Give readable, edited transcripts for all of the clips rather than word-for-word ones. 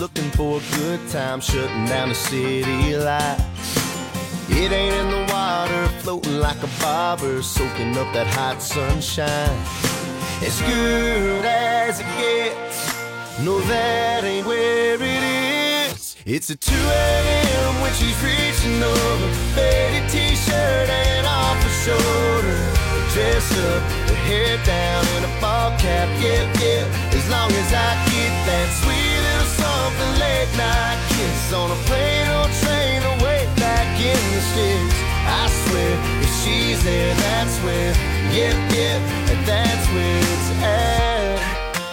looking for a good time, shutting down the city lights. It ain't in the water, floating like a bobber, soaking up that hot sunshine. As good as it gets, no, that ain't where it is. It's at 2 a.m. when she's reaching over, faded t-shirt and off her shoulder, dress up, her hair down in a ball cap, yeah, yeah. As long as I get that sweet little something late night kiss on a plane or train away back in the sticks. I swear, if she's there, that's where, yeah, yeah, that's where it's at.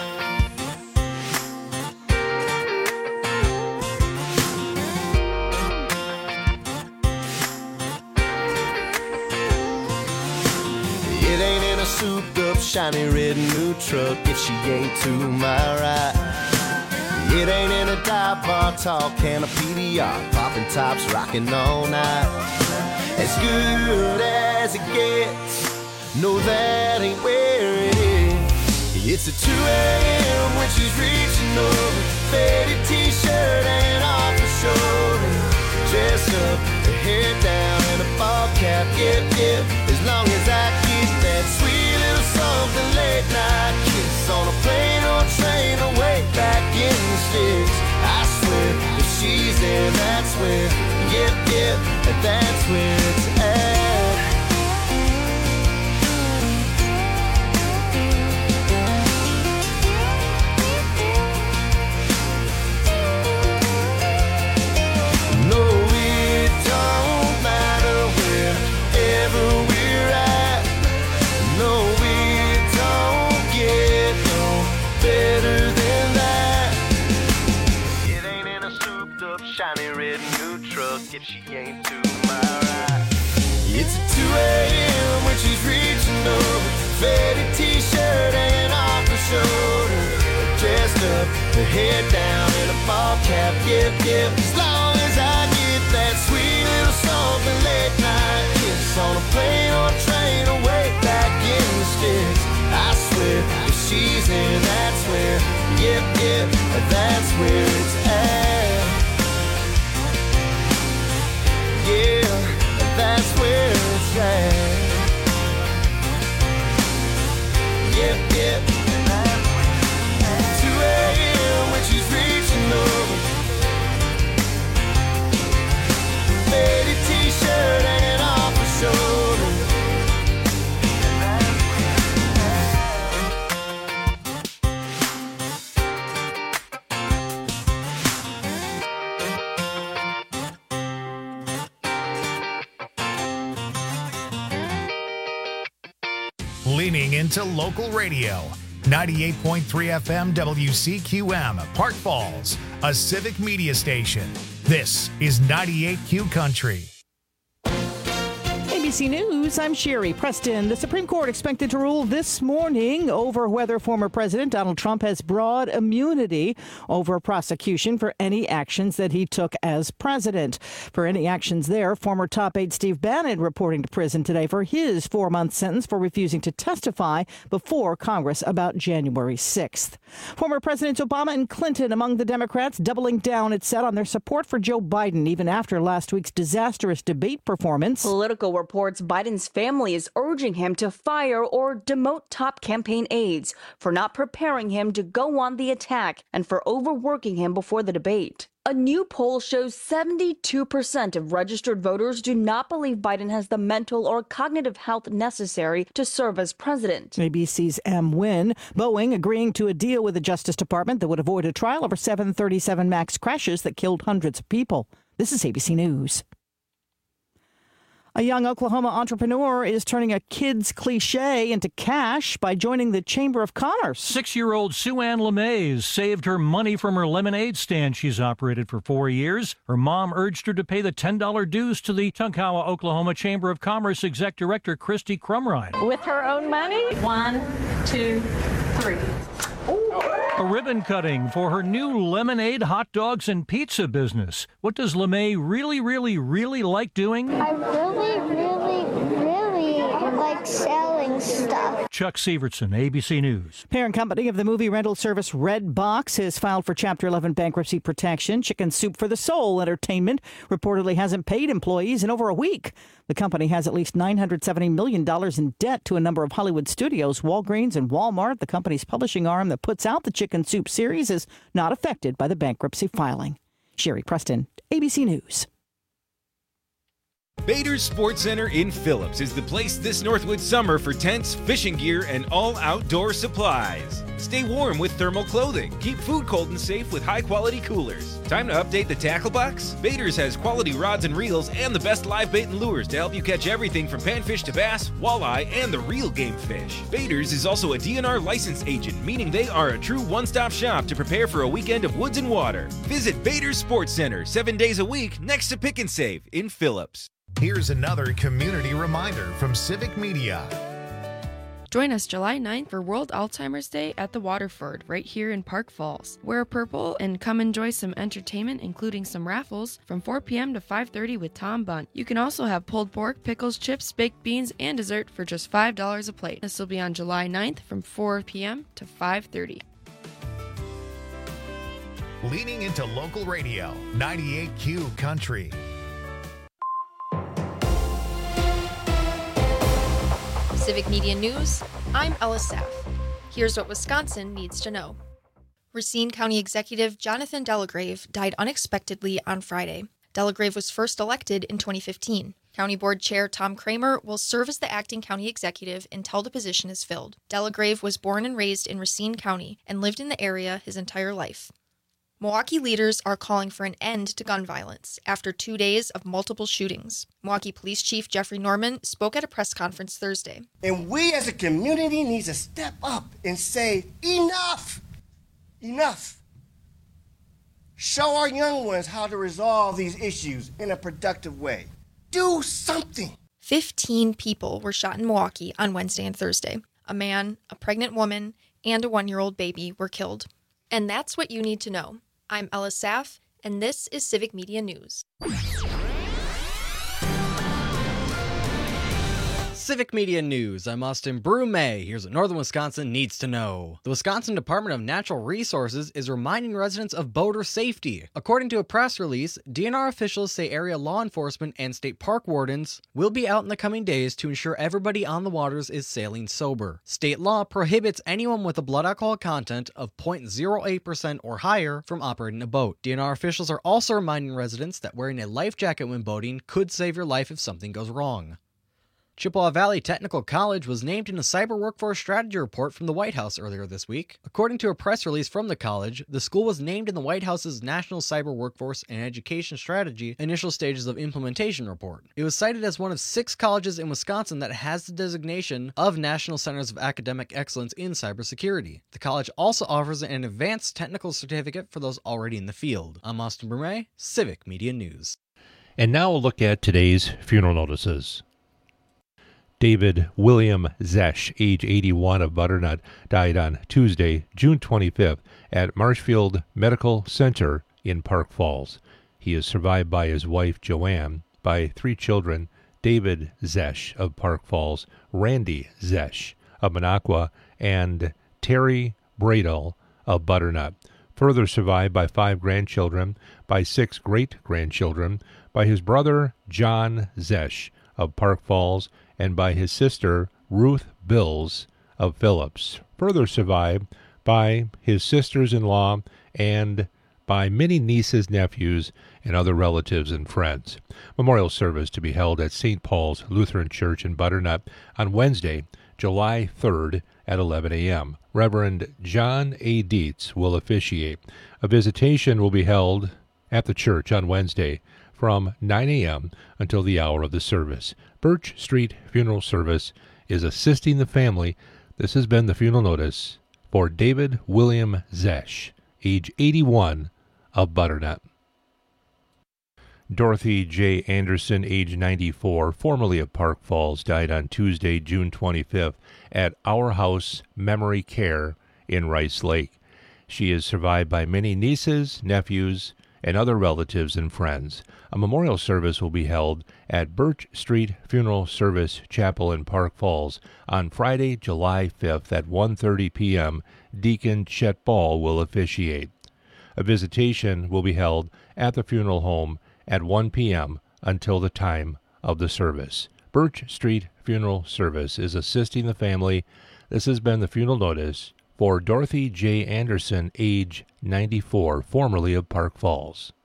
It ain't in a souped up, shiny red new truck if she ain't to my right. It ain't in a dive bar, tall can of PDR, popping tops, rocking all night. As good as it gets, no, that ain't where it is. It's at 2 a.m. when she's reaching over, faded t-shirt and off her shoulder, dress up, her hair down and a ball cap, yeah, yeah. As long as I get that sweet little something late night kiss on a plane or train away back in the sticks. I swear, if she's there, that's where, yeah, yeah, that's where it's at. No, it don't matter wherever we're at. No, it don't get no better than that. It ain't in a souped up, shiny red new truck if she ain't to my right. It's at 2 a.m. when she's reaching over, faded t-shirt and off her shoulder, dressed up, her hair down in a ball cap, yeah, yeah. As long as I get that sweet little something late night kiss on a plane or train away back in the sticks. I swear, if she's in, that's where, yeah, yeah, that's where it's at. Yeah, that's where it's at. Yeah, yeah, 2 a.m. when she's reaching over, faded t-shirt and off her shoulder. Leaning into local radio. 98.3 FM WCQM, Park Falls, a civic media station. This is 98Q Country. ABC News, I'm Sherry Preston. The Supreme Court expected to rule this morning over whether former President Donald Trump has broad immunity over prosecution for any actions that he took as president. For any actions there, former top aide Steve Bannon reporting to prison today for his 4-month sentence for refusing to testify before Congress about January 6th. Former Presidents Obama and Clinton among the Democrats doubling down, it said, on their support for Joe Biden, even after last week's disastrous debate performance. Political reports Biden's family is urging him to fire or demote top campaign aides for not preparing him to go on the attack and for overworking him before the debate. A new poll shows 72% of registered voters do not believe Biden has the mental or cognitive health necessary to serve as president. ABC's M. Wynn. Boeing agreeing to a deal with the Justice Department that would avoid a trial over 737 MAX crashes that killed hundreds of people. This is ABC News. A young Oklahoma entrepreneur is turning a kid's cliche into cash by joining the Chamber of Commerce. 6-year-old Sue Ann LeMays saved her money from her lemonade stand she's operated for 4 years. Her mom urged her to pay the $10 dues to the Tunkhannock, Oklahoma Chamber of Commerce Exec Director Christy Crumrine. With her own money? 1, 2, 3. A ribbon cutting for her new lemonade, hot dogs, and pizza business. What does LeMay really like doing? I really like selling stuff. Chuck Sievertson, ABC News. Parent company of the movie rental service Redbox has filed for Chapter 11 bankruptcy protection. Chicken Soup for the Soul Entertainment reportedly hasn't paid employees in over a week. The company has at least $970 million in debt to a number of Hollywood studios, Walgreens, and Walmart. The company's publishing arm that puts out the Chicken Soup series is not affected by the bankruptcy filing. Sherry Preston, ABC News. Bader's Sports Center in Phillips is the place this Northwood summer for tents, fishing gear, and all outdoor supplies. Stay warm with thermal clothing. Keep food cold and safe with high-quality coolers. Time to update the tackle box? Bader's has quality rods and reels and the best live bait and lures to help you catch everything from panfish to bass, walleye, and the real game fish. Bader's is also a DNR license agent, meaning they are a true one-stop shop to prepare for a weekend of woods and water. Visit Bader's Sports Center 7 days a week next to Pick and Save in Phillips. Here's another community reminder from Civic Media. Join us July 9th for World Alzheimer's Day at the Waterford, right here in Park Falls. Wear purple and come enjoy some entertainment, including some raffles, from 4 p.m. to 5:30 with Tom Bunt. You can also have pulled pork, pickles, chips, baked beans, and dessert for just $5 a plate. This will be on July 9th from 4 p.m. to 5:30. Leaning into local radio, 98Q Country. Civic Media News, I'm Ella Saff. Here's what Wisconsin needs to know. Racine County Executive Jonathan Delagrave died unexpectedly on Friday. Delagrave was first elected in 2015. County Board Chair Tom Kramer will serve as the acting county executive until the position is filled. Delagrave was born and raised in Racine County and lived in the area his entire life. Milwaukee leaders are calling for an end to gun violence after 2 days of multiple shootings. Milwaukee Police Chief Jeffrey Norman spoke at a press conference Thursday. And we as a community need to step up and say, enough! Enough! Show our young ones how to resolve these issues in a productive way. Do something! 15 people were shot in Milwaukee on Wednesday and Thursday. A man, a pregnant woman, and a 1-year-old baby were killed. And that's what you need to know. I'm Ella Saff, and this is Civic Media News. Civic Media News, I'm Austin Brume. Here's what Northern Wisconsin needs to know. The Wisconsin Department of Natural Resources is reminding residents of boater safety. According to a press release, DNR officials say area law enforcement and state park wardens will be out in the coming days to ensure everybody on the waters is sailing sober. State law prohibits anyone with a blood alcohol content of 0.08% or higher from operating a boat. DNR officials are also reminding residents that wearing a life jacket when boating could save your life if something goes wrong. Chippewa Valley Technical College was named in a cyber workforce strategy report from the White House earlier this week. According to a press release from the college, the school was named in the White House's National Cyber Workforce and Education Strategy Initial Stages of Implementation report. It was cited as one of 6 colleges in Wisconsin that has the designation of National Centers of Academic Excellence in Cybersecurity. The college also offers an advanced technical certificate for those already in the field. I'm Austin Brume, Civic Media News. And now we'll look at today's funeral notices. David William Zesch, age 81, of Butternut, died on Tuesday, June 25th, at Marshfield Medical Center in Park Falls. He is survived by his wife, Joanne, by 3 children, David Zesch of Park Falls, Randy Zesch of Minocqua, and Terry Bradle of Butternut. Further survived by 5 grandchildren, by 6 great-grandchildren, by his brother, John Zesch of Park Falls, and by his sister, Ruth Bills of Phillips. Further survived by his sisters-in-law and by many nieces, nephews, and other relatives and friends. Memorial service to be held at St. Paul's Lutheran Church in Butternut on Wednesday, July 3rd at 11 a.m. Reverend John A. Dietz will officiate. A visitation will be held at the church on Wednesday from 9 a.m. until the hour of the service. Birch Street Funeral Service is assisting the family. This has been the funeral notice for David William Zesch, age 81, of Butternut. Dorothy J. Anderson, age 94, formerly of Park Falls, died on Tuesday, June 25th, at Our House Memory Care in Rice Lake. She is survived by many nieces, nephews, and other relatives and friends. A memorial service will be held at Birch Street Funeral Service Chapel in Park Falls on Friday, July 5th at 1:30 p.m. Deacon Chet Ball will officiate. A visitation will be held at the funeral home at 1 p.m. until the time of the service. Birch Street Funeral Service is assisting the family. This has been the funeral notice for Dorothy J. Anderson, age 94, formerly of Park Falls.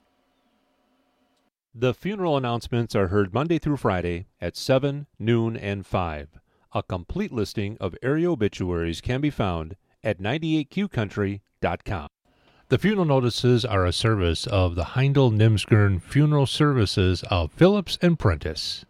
The funeral announcements are heard Monday through Friday at 7, noon, and 5. A complete listing of area obituaries can be found at 98qcountry.com. The funeral notices are a service of the Heindel-Nimskern Funeral Services of Phillips and Prentice.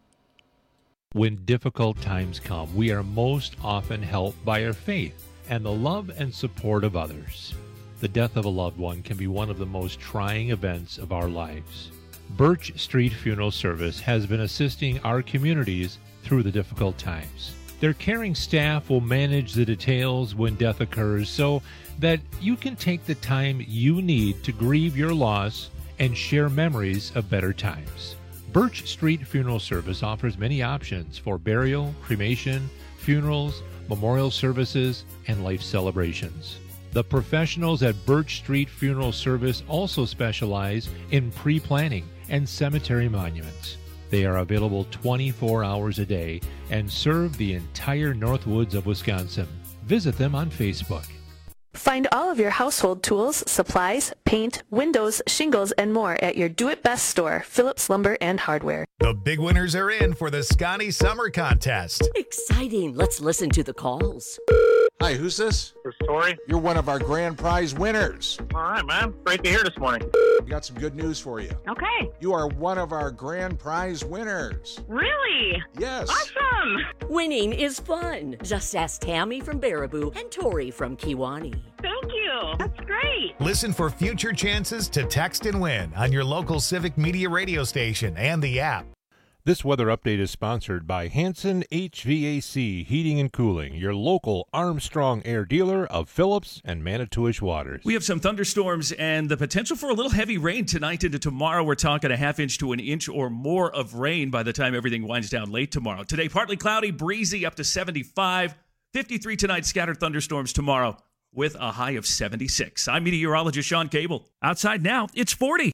When difficult times come, we are most often helped by our faith and the love and support of others. The death of a loved one can be one of the most trying events of our lives. Birch Street Funeral Service has been assisting our communities through the difficult times. Their caring staff will manage the details when death occurs so that you can take the time you need to grieve your loss and share memories of better times. Birch Street Funeral Service offers many options for burial, cremation, funerals, memorial services, and life celebrations. The professionals at Birch Street Funeral Service also specialize in pre-planning and cemetery monuments. They are available 24 hours a day and serve the entire Northwoods of Wisconsin. Visit them on Facebook. Find all of your household tools, supplies, paint, windows, shingles, and more at your Do-It-Best store, Phillips Lumber and Hardware. The big winners are in for the Scotty Summer Contest. Exciting. Let's listen to the calls. Hi, who's this? This is Tori. You're one of our grand prize winners. All right, man. Great to hear this morning. We got some good news for you. Okay. You are one of our grand prize winners. Really? Yes. Awesome. Winning is fun. Just ask Tammy from Baraboo and Tori from Kewanee. Thank you. That's great. Listen for future chances to text and win on your local Civic Media radio station and the app. This weather update is sponsored by Hanson HVAC Heating and Cooling, your local Armstrong Air dealer of Phillips and Manitowish Waters. We have some thunderstorms and the potential for a little heavy rain tonight into tomorrow. We're talking a half inch to an inch or more of rain by the time everything winds down late tomorrow. Today, partly cloudy, breezy up to 75. 53 tonight, scattered thunderstorms tomorrow with a high of 76. I'm meteorologist Sean Cable. Outside now, it's 40.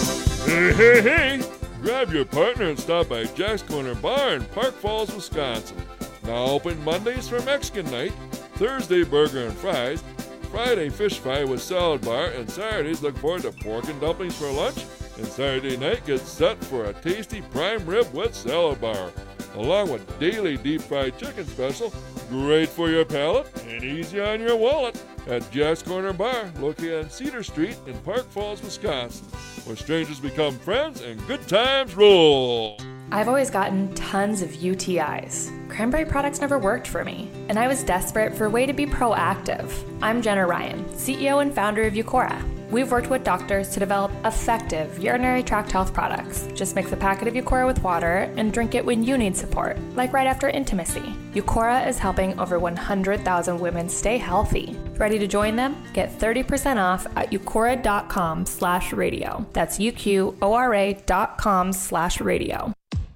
Hey. Grab your partner and stop by Jack's Corner Bar in Park Falls, Wisconsin. Now open Mondays for Mexican night, Thursday burger and fries, Friday fish fry with salad bar, and Saturdays look forward to pork and dumplings for lunch, and Saturday night gets set for a tasty prime rib with salad bar, along with daily deep fried chicken special, great for your palate and easy on your wallet, at Jack's Corner Bar, located on Cedar Street in Park Falls, Wisconsin, where strangers become friends and good times roll. I've always gotten tons of UTIs. Cranberry products never worked for me, and I was desperate for a way to be proactive. I'm Jenna Ryan, CEO and founder of Eucora. We've worked with doctors to develop effective urinary tract health products. Just mix a packet of Eucora with water and drink it when you need support, like right after intimacy. Eucora is helping over 100,000 women stay healthy. Ready to join them? Get 30% off at eucora.com/radio. That's UQORA.com/radio.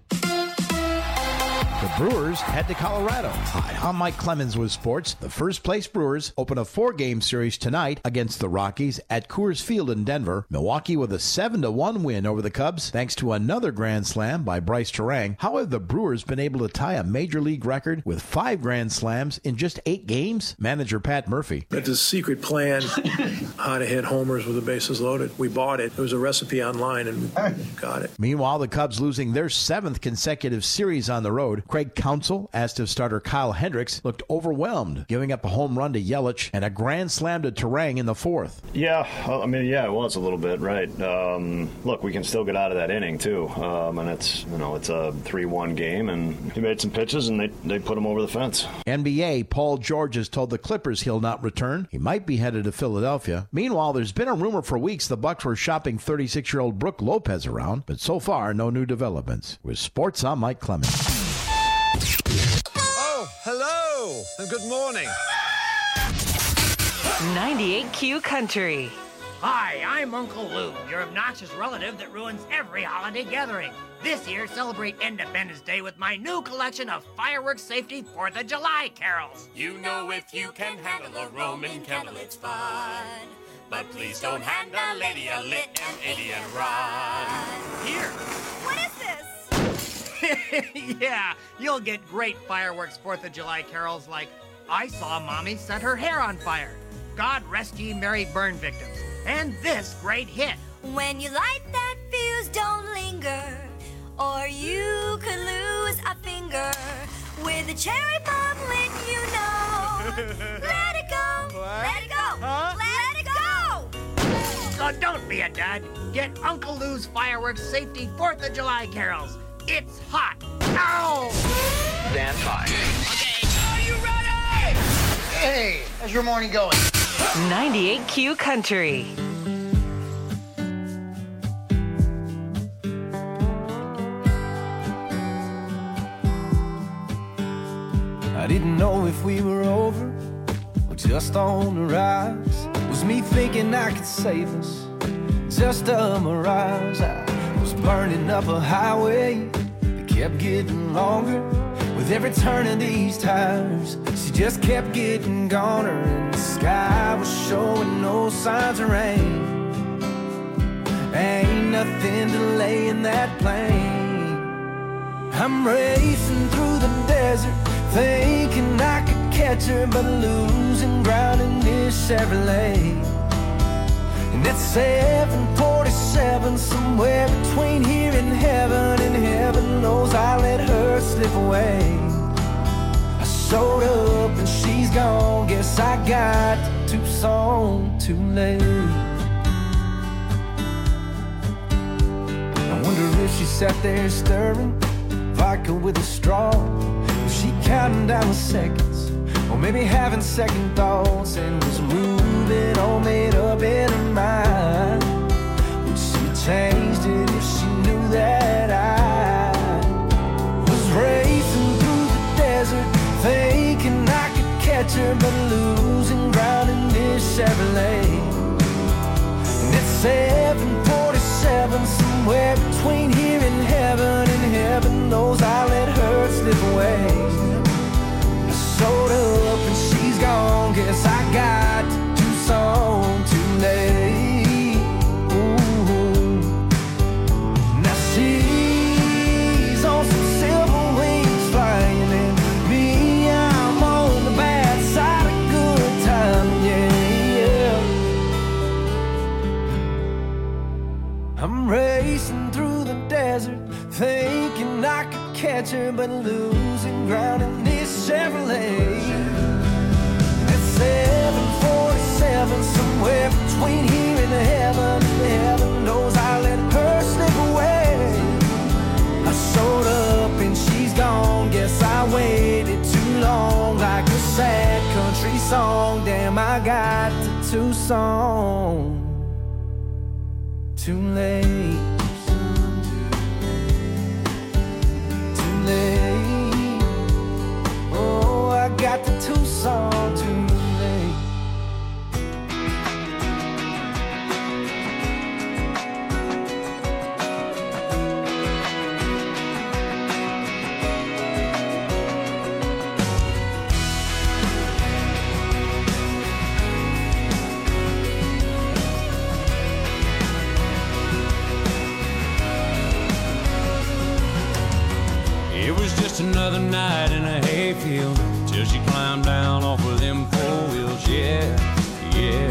The Brewers head to Colorado. Hi, I'm Mike Clemens with sports. The first-place Brewers open a 4-game series tonight against the Rockies at Coors Field in Denver. Milwaukee with a 7-1 win over the Cubs, thanks to another grand slam by Bryce Terang. How have the Brewers been able to tie a Major League record with 5 grand slams in just 8 games? Manager Pat Murphy. It's a secret plan how to hit homers with the bases loaded. We bought it. There was a recipe online, and we got it. Meanwhile, the Cubs losing their 7th consecutive series on the road. Craig Counsell, as did starter Kyle Hendricks, looked overwhelmed, giving up a home run to Yelich and a grand slam to Terang in the 4th. Yeah, it was a little bit, right. Look, we can still get out of that inning, too. And it's a 3-1 game, and he made some pitches, and they put him over the fence. NBA, Paul George has told the Clippers he'll not return. He might be headed to Philadelphia. Meanwhile, there's been a rumor for weeks the Bucks were shopping 36-year-old Brooke Lopez around, but so far, no new developments. With sports, I'm Mike Clemens. Oh, hello, and good morning. 98Q Country. Hi, I'm Uncle Lou, your obnoxious relative that ruins every holiday gathering. This year, celebrate Independence Day with my new collection of fireworks safety 4th of July carols. You know if you can handle a Roman candle, it's fun. But please don't hand a lady a lit M80 and run. Here. What is this? Yeah, you'll get great fireworks 4th of July carols like I Saw Mommy Set Her Hair on Fire, God Rest Ye Merry Burn Victims, and this great hit. When you light that fuse, don't linger, or you could lose a finger. With a cherry bomb lit, you know. Let it go, let it go, let it go! So don't be a dud. Get Uncle Lou's fireworks safety 4th of July carols. It's hot. Ow! Stand by. Okay, are you ready? Hey, how's your morning going? 98Q Country. I didn't know if we were over or just on the rise. Was me thinking I could save us, just a mirage. I was burning up a highway that kept getting longer. With every turn of these tires, she just kept getting goner. And the sky was showing no signs of rain. Ain't nothing delaying that plane. I'm racing through the desert, thinking I could catch her, but losing ground in this Chevrolet. And it's 747, somewhere between here and heaven knows I let her slip away. I showed up and she's gone, guess I got to Tucson too late. I wonder if she sat there stirring vodka with a straw. Was she counting down the seconds, or maybe having second thoughts, and was moving all made up in her mind? Would she have changed it if she knew that I was racing through the desert, thinking I could catch her, but losing ground in this Chevrolet? And it's 747, somewhere between here and heaven knows I let her slip away. I showed up and she's gone, guess I got to Tucson too late. Ooh. Now she's on some silver wings flying, and me, I'm on the bad side of good time, yeah. I'm racing through the desert, thinking I could catch her, but losing ground in this Chevrolet. It's 747, somewhere between here and heaven knows I let her slip away. I showed up and she's gone, guess I waited too long, like a sad country song. Damn, I got to Tucson too late. Oh, I got to Tucson too late. It was just another night in a hayfield till she climbed down off of them 4 wheels, yeah, yeah.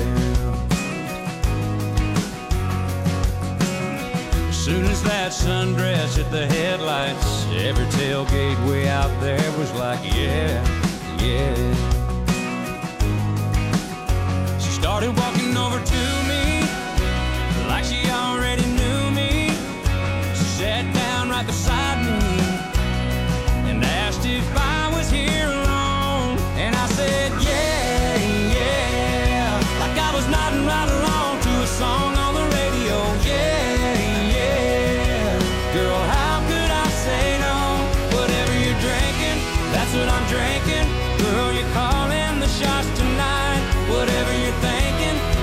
As soon as that sundress hit the headlights, every tailgate way out there was like, yeah, yeah. She started walking over to me like she already knew me. She sat down right beside me and asked if I was here alone. And I said, yeah, yeah, like I was nodding right along to a song on the radio. Yeah, yeah, girl, how could I say no? Whatever you're drinking, that's what I'm drinking. Girl, you're calling the shots tonight. Whatever you're thinking,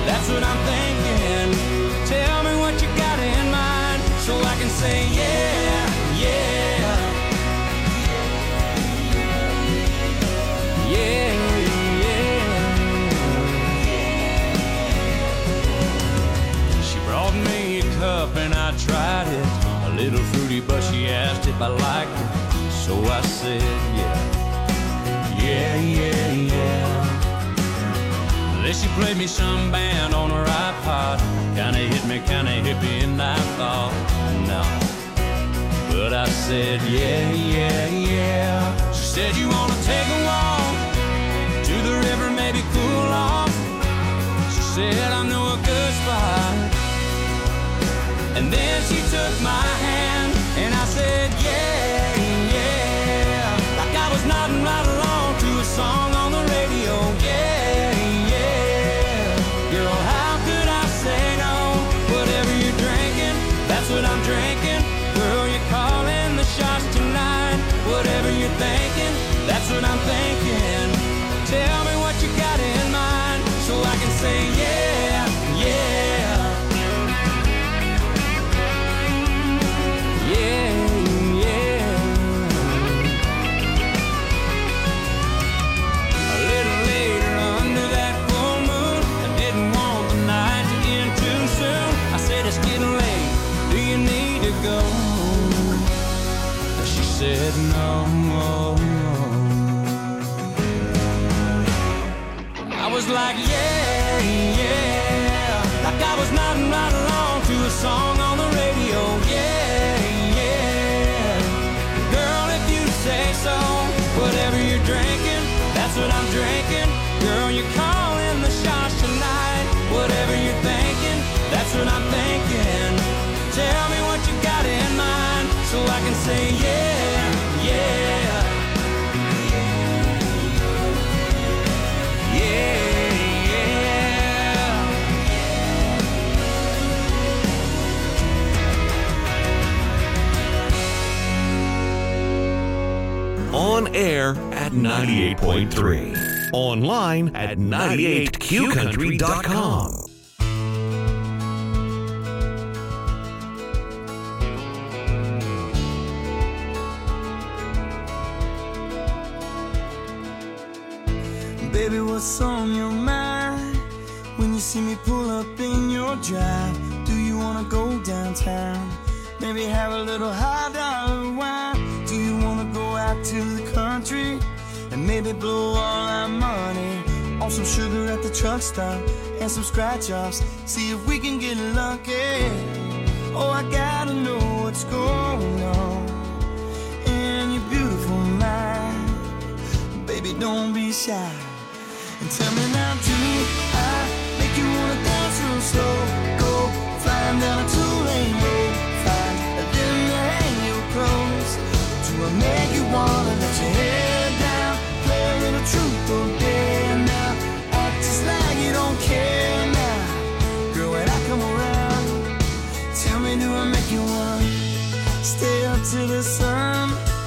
I liked her, so I said yeah. Yeah, yeah, yeah. Then she played me some band on her iPod. Kinda hit me, and I thought, no. But I said, yeah, yeah, yeah. She said, you wanna take a walk to the river, maybe cool off? She said, I know a good spot. And then she took my hand, and I said, yeah, yeah. Like I was nodding right along to a song on the radio, yeah, yeah. Girl, how could I say no? Whatever you're drinking, that's what I'm drinking. Girl, you're calling the shots tonight. Whatever you're thinking, that's what I'm thinking. Tell me what you got in mind, so I can say yeah, yeah. Yeah, yeah. A little later under that full moon, I didn't want the night to end too soon. I said it's getting late, do you need to go? She said no. I was like yeah, yeah. Like I was nodding right along to a song on the radio, yeah, yeah. Girl, if you say so, whatever you're drinking, that's what I'm drinking. Girl, you're calling the shots tonight. Whatever you're thinking, that's what I'm thinking. Tell me what you got in mind, so I can say yeah, yeah. On air at 98.3. Online at 98qcountry.com. Baby, what's on your mind when you see me pull up in your drive? Do you wanna go downtown? Maybe have a little $1 wine? Do you wanna go out to the country and maybe blow all our money on some sugar at the truck stop and some scratch-offs? See if we can get lucky. Oh, I gotta know what's going on in your beautiful mind. Baby, don't be shy. And tell me now, do I make you wanna dance real slow? Go flying down a two-lane road, find a limb to hang your clothes. Do I make you wanna let your hair down, play a little truth or dare now? Act just like you don't care now. Girl, when I come around, tell me, do I make you wanna stay up to the sun,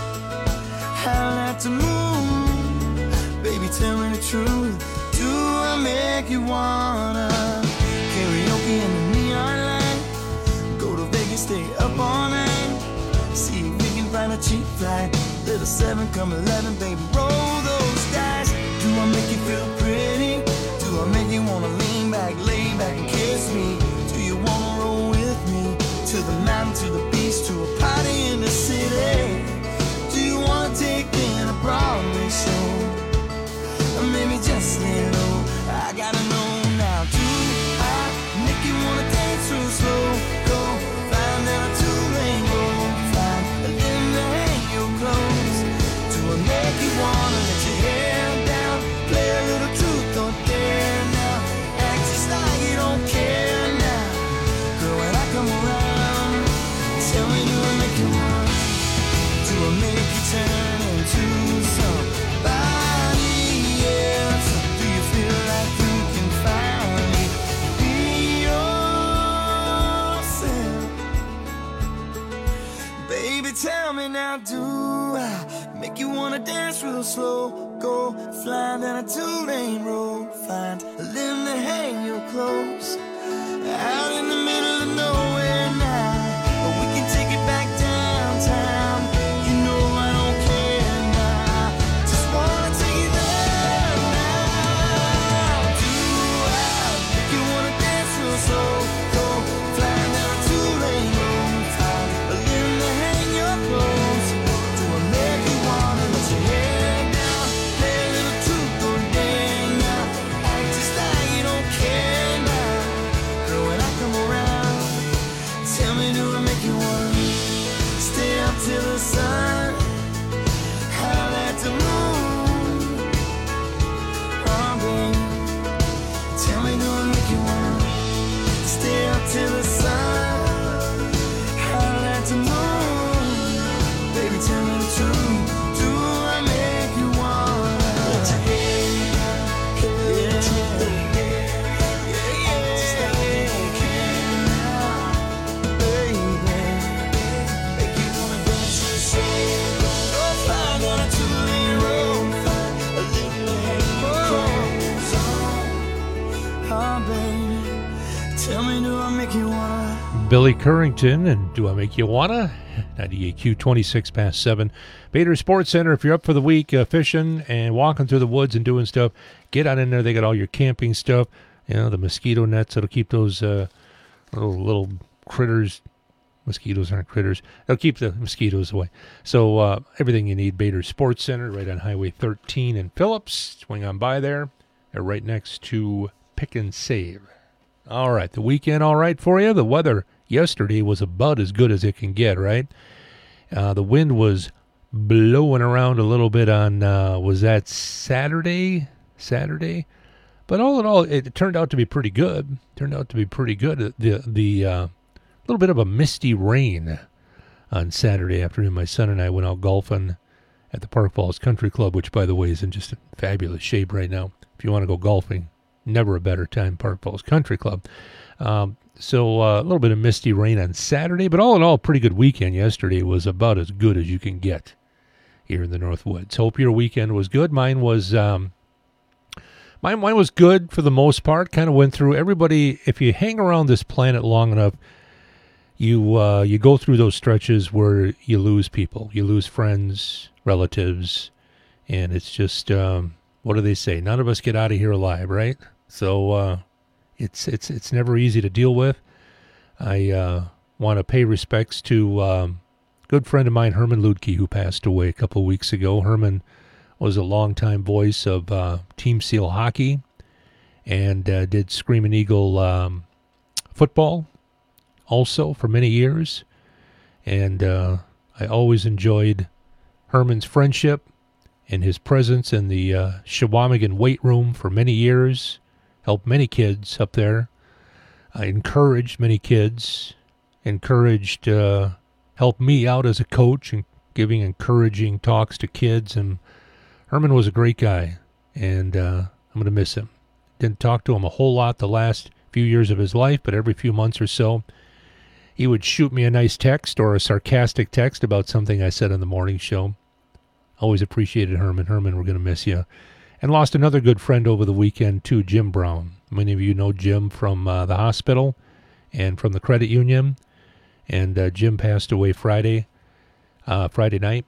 howl at the moon? Baby, tell me the truth. Do I make you wanna karaoke in the neon light? Go to Vegas, stay up all night. See if we can find a cheap flight. Little 7, come 11, baby, roll those dice. Do I make you feel pretty? Do I make you wanna lean back, lay back and kiss me? Do you wanna roll with me to the mountain, to the beach, to a party in the city? Do you wanna take in a Broadway show? Or maybe just lay low. I gotta know now. Do I make you wanna dance real slow? Go flying down a two-lane road, find a limb to hang your clothes. Do I make you wanna let your hair down, play a little truth or dare now? Act just like you don't care now. Girl, when I come around, tell me, do I make you want? Do I make you turn into somebody? Do you feel like you can finally be yourself? Baby, tell me now, do I make you wanna dance real slow? Go flying down a two-lane road, find a limb to hang your clothes. Out in the middle of nowhere now, but we can take it back downtown. You know I don't care now, just wanna take you there now. Do I make you wanna dance real slow? Go flying down a two-lane road, find a limb to hang your clothes. Billy Currington and Do I Make You Wanna? 98Q, 26 past 7. Bader Sports Center, if you're up for the week fishing and walking through the woods and doing stuff, get on in there. They got all your camping stuff. You know, the mosquito nets that'll keep those little critters. Mosquitoes aren't critters. They'll keep the mosquitoes away. So everything you need, Bader Sports Center, right on Highway 13 in Phillips. Swing on by there. They're right next to Pick and Save. All right, the weekend all right for you? The weather yesterday was about as good as it can get, right? The wind was blowing around a little bit on, was that Saturday? But all in all, it turned out to be pretty good. The little bit of a misty rain on Saturday afternoon. My son and I went out golfing at the Park Falls Country Club, which, by the way, is in just fabulous shape right now. If you want to go golfing, never a better time, Park Falls Country Club. So a little bit of misty rain on Saturday, but all in all, pretty good weekend. Yesterday was about as good as you can get here in the Northwoods. Hope your weekend was good. Mine was good for the most part. Kind of went through everybody. If you hang around this planet long enough, you go through those stretches where you lose people, you lose friends, relatives, and it's just what do they say? None of us get out of here alive, right? So it's never easy to deal with. I want to pay respects to a good friend of mine, Herman Ludke, who passed away a couple of weeks ago. Herman was a longtime voice of Team Seal hockey and did Screaming Eagle football also for many years. And I always enjoyed Herman's friendship and his presence in the Shawamigan weight room for many years. Helped many kids up there. I encouraged many kids. Helped me out as a coach and giving encouraging talks to kids. And Herman was a great guy, and I'm going to miss him. Didn't talk to him a whole lot the last few years of his life, but every few months or so, he would shoot me a nice text or a sarcastic text about something I said on the morning show. Always appreciated Herman. Herman, we're going to miss you. And lost another good friend over the weekend, too, Jim Brown. Many of you know Jim from the hospital and from the credit union. And Jim passed away Friday night.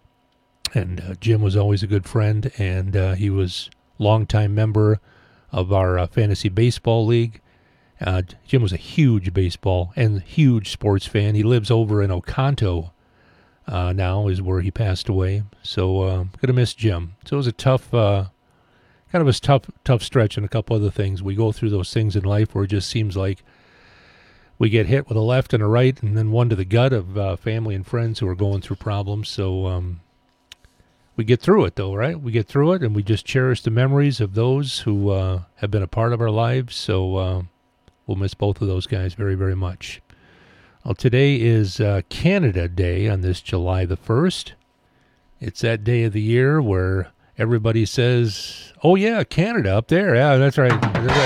And Jim was always a good friend, and he was a longtime member of our fantasy baseball league. Jim was a huge baseball and huge sports fan. He lives over in Oconto now, is where he passed away. So going to miss Jim. So it was a tough, kind of a tough stretch and a couple other things. We go through those things in life where it just seems like we get hit with a left and a right and then one to the gut of family and friends who are going through problems. So we get through it, though, right? We get through it, and we just cherish the memories of those who have been a part of our lives. So we'll miss both of those guys very, very much. Well, today is Canada Day on this July the 1st. It's that day of the year where everybody says, oh, yeah, Canada up there. Yeah, that's right.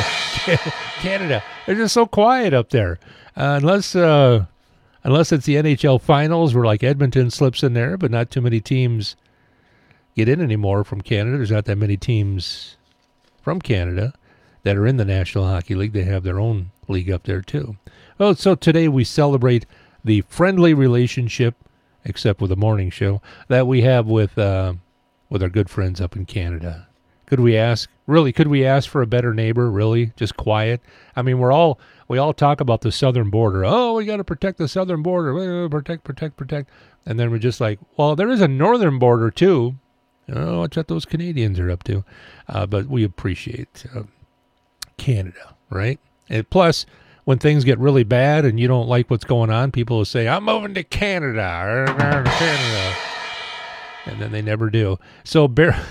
Canada. They're just so quiet up there. Unless it's the NHL Finals where, like, Edmonton slips in there, but not too many teams get in anymore from Canada. There's not that many teams from Canada that are in the National Hockey League. They have their own league up there, too. Well, so today we celebrate the friendly relationship, except with the morning show, that we have with our good friends up in Canada. Could we ask for a better neighbor, really? Just quiet? I mean, we all talk about the southern border. Oh, we got to protect the southern border. Protect. And then we're just like, well, there is a northern border, too. Oh, watch what those Canadians are up to. But we appreciate Canada, right? And plus, when things get really bad and you don't like what's going on, people will say, I'm moving to Canada. And then they never do. So Beryl,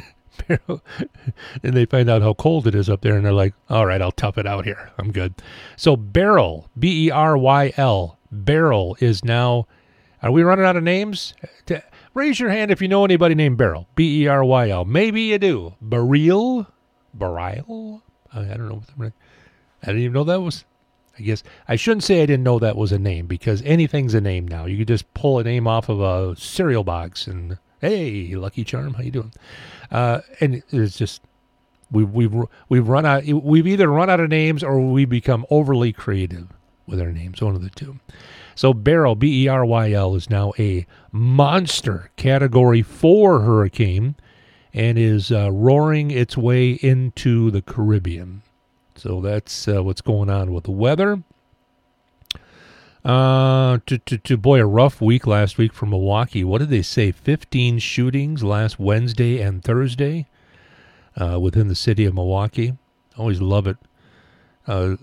and they find out how cold it is up there, and they're like, all right, I'll tough it out here. I'm good. So Beryl, Beryl, Beryl is now, are we running out of names? Raise your hand if you know anybody named Beryl. Beryl. Maybe you do. Beryl? I don't know. I didn't even know that was, I guess. I shouldn't say I didn't know that was a name, because anything's a name now. You could just pull a name off of a cereal box and, hey, Lucky Charm, how you doing? And it's just, we've run out. We've either run out of names or we become overly creative. with their names, one of the two. So Beryl, Beryl, is now a monster Category 4 hurricane and is roaring its way into the Caribbean. So that's what's going on with the weather. Boy, a rough week last week for Milwaukee. What did they say? 15 shootings last Wednesday and Thursday within the city of Milwaukee. Always love it. Let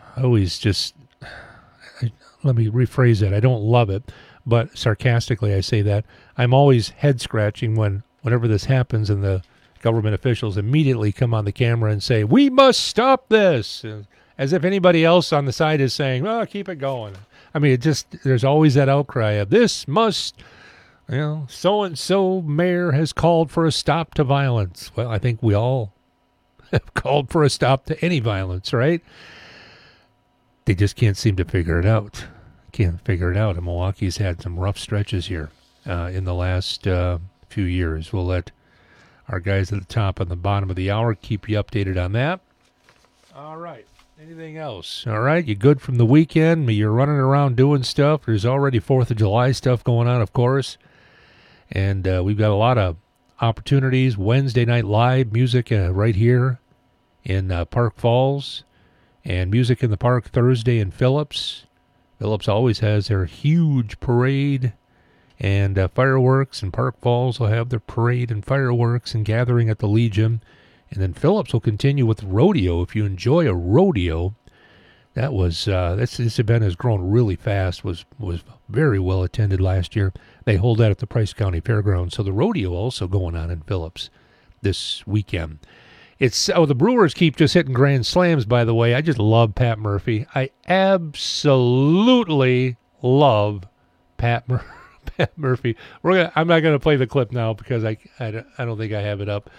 me rephrase that. I don't love it, but sarcastically I say that. I'm always head-scratching whenever this happens and the government officials immediately come on the camera and say, "We must stop this," as if anybody else on the side is saying, "Oh, keep it going." I mean, there's always that outcry of, "This must, so-and-so mayor has called for a stop to violence." Well, I think we all have called for a stop to any violence, right? They just can't seem to figure it out. And Milwaukee's had some rough stretches here in the last few years. We'll let our guys at the top and the bottom of the hour keep you updated on that. All right. Anything else? All right. You good from the weekend? You're running around doing stuff. There's already 4th of July stuff going on, of course. And we've got a lot of opportunities. Wednesday night live music right here in Park Falls. And Music in the Park Thursday in Phillips. Phillips always has their huge parade and fireworks. And Park Falls will have their parade and fireworks and gathering at the Legion. And then Phillips will continue with rodeo. If you enjoy a rodeo, that was this event has grown really fast. Was very well attended last year. They hold that at the Price County Fairgrounds. So the rodeo also going on in Phillips this weekend. The Brewers keep just hitting grand slams, by the way. I just love Pat Murphy. I absolutely love Pat Murphy. I'm not going to play the clip now because I don't think I have it up.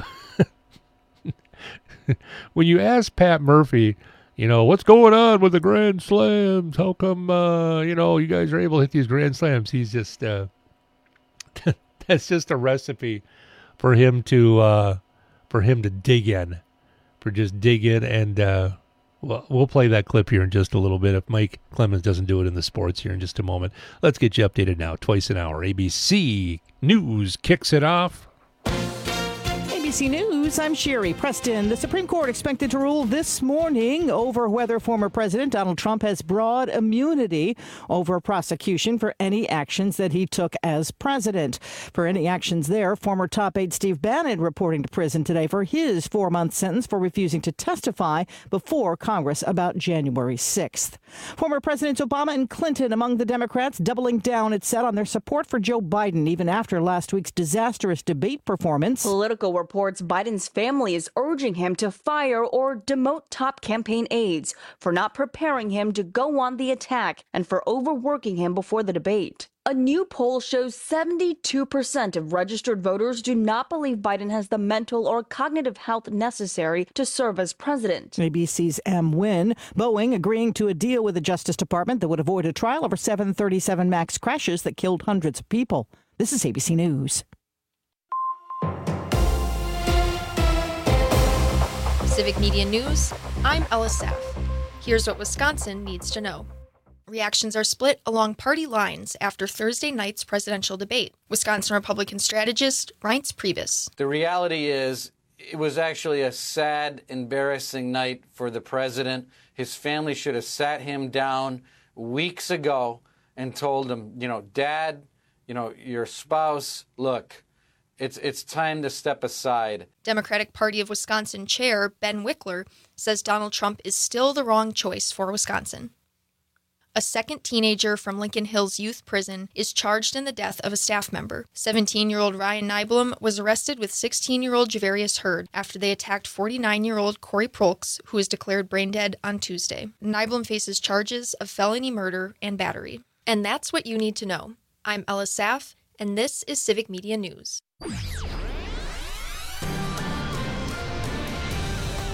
When you ask Pat Murphy, what's going on with the grand slams? How come, you guys are able to hit these grand slams? He's just, that's just a recipe for him to dig in, and we'll play that clip here in just a little bit if Mike Clemens doesn't do it in the sports here in just a moment. Let's get you updated now, twice an hour. ABC News kicks it off. ABC News, I'm Sherry Preston. The Supreme Court expected to rule this morning over whether former President Donald Trump has broad immunity over prosecution for any actions that he took as president. For any actions there, former top aide Steve Bannon reporting to prison today for his 4-month sentence for refusing to testify before Congress about January 6th. Former Presidents Obama and Clinton among the Democrats doubling down, it said, on their support for Joe Biden even after last week's disastrous debate performance. Political reports Biden's family is urging him to fire or demote top campaign aides for not preparing him to go on the attack and for overworking him before the debate. A new poll shows 72% of registered voters do not believe Biden has the mental or cognitive health necessary to serve as president. ABC's M. Wynn. Boeing agreeing to a deal with the Justice Department that would avoid a trial over 737 MAX crashes that killed hundreds of people. This is ABC News. Civic Media News, I'm Ella Saff. Here's what Wisconsin needs to know. Reactions are split along party lines after Thursday night's presidential debate. Wisconsin Republican strategist Reince Priebus. The reality is, it was actually a sad, embarrassing night for the president. His family should have sat him down weeks ago and told him, Dad, your spouse, look, it's time to step aside. Democratic Party of Wisconsin Chair Ben Wickler says Donald Trump is still the wrong choice for Wisconsin. A second teenager from Lincoln Hills Youth Prison is charged in the death of a staff member. 17-year-old Ryan Nyblom was arrested with 16-year-old Javarius Hurd after they attacked 49-year-old Corey Prolks, who was declared brain dead on Tuesday. Nyblom faces charges of felony murder and battery. And that's what you need to know. I'm Ella Saff, and this is Civic Media News.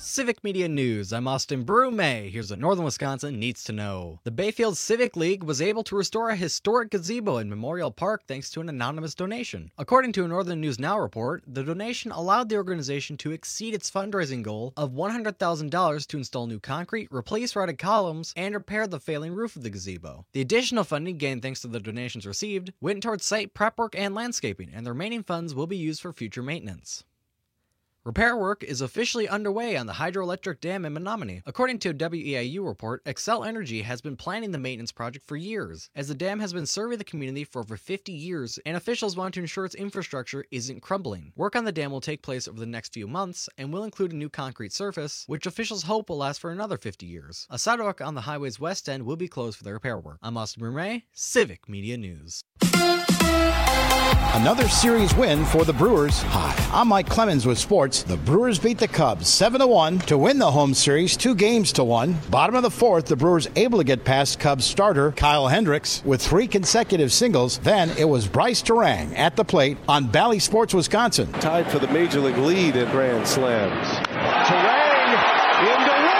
Civic Media News. I'm Austin Brume. Here's what Northern Wisconsin needs to know. The Bayfield Civic League was able to restore a historic gazebo in Memorial Park thanks to an anonymous donation. According to a Northern News Now report, the donation allowed the organization to exceed its fundraising goal of $100,000 to install new concrete, replace rotted columns, and repair the failing roof of the gazebo. The additional funding gained thanks to the donations received went towards site prep work and landscaping, and the remaining funds will be used for future maintenance. Repair work is officially underway on the hydroelectric dam in Menominee. According to a WEIU report, Xcel Energy has been planning the maintenance project for years, as the dam has been serving the community for over 50 years, and officials want to ensure its infrastructure isn't crumbling. Work on the dam will take place over the next few months, and will include a new concrete surface, which officials hope will last for another 50 years. A sidewalk on the highway's west end will be closed for the repair work. I'm Austin Brume, Civic Media News. Another series win for the Brewers. Hi, I'm Mike Clemens with sports. The Brewers beat the Cubs 7-1 to win the home series 2-1. Bottom of the fourth, the Brewers able to get past Cubs starter Kyle Hendricks with 3 consecutive singles. Then it was Bryce Turang at the plate on Bally Sports Wisconsin. Tied for the Major League lead in Grand Slams. Turang into right.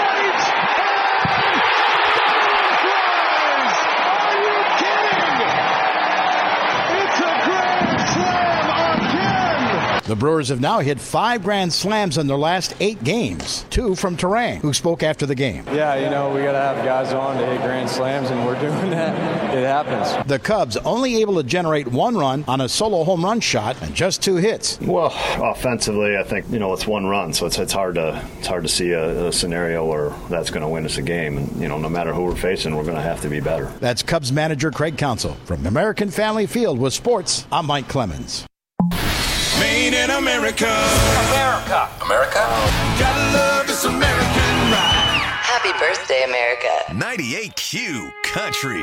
The Brewers have now hit 5 grand slams in their last 8 games, 2 from Turang, who spoke after the game. Yeah, we got to have guys on to hit grand slams, and we're doing that. It happens. The Cubs only able to generate 1 run on a solo home run shot and just 2 hits. Well, offensively, I think, it's 1 run, so it's hard to see a scenario where that's going to win us a game. And, no matter who we're facing, we're going to have to be better. That's Cubs manager Craig Counsell. From American Family Field with sports, I'm Mike Clemens. Made in America. America. Gotta love this American ride. Happy birthday, America. 98Q Country.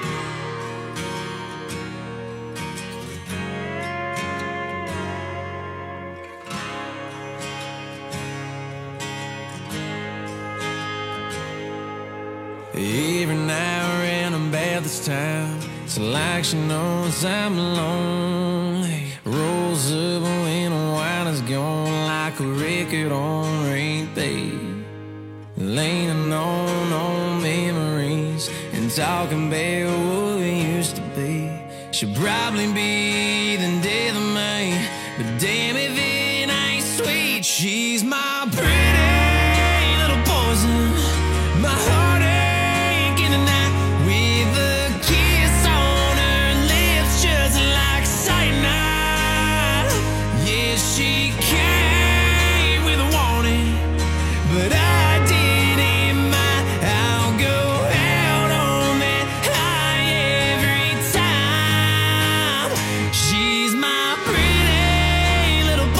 Every now and then I'm bad this time. It's like she knows I'm lonely. Rolls up when the wine is gone like a record on repeat. Leaning on memories and talking about what we used to be. She'll probably be the death of me, but damn if it ain't sweet. She's my pretty little poison, my heartache in the night with a kiss on her lips just like cyanide. Yeah, she came with a warning, but I didn't mind. I'll go out on that high every time. She's my pretty little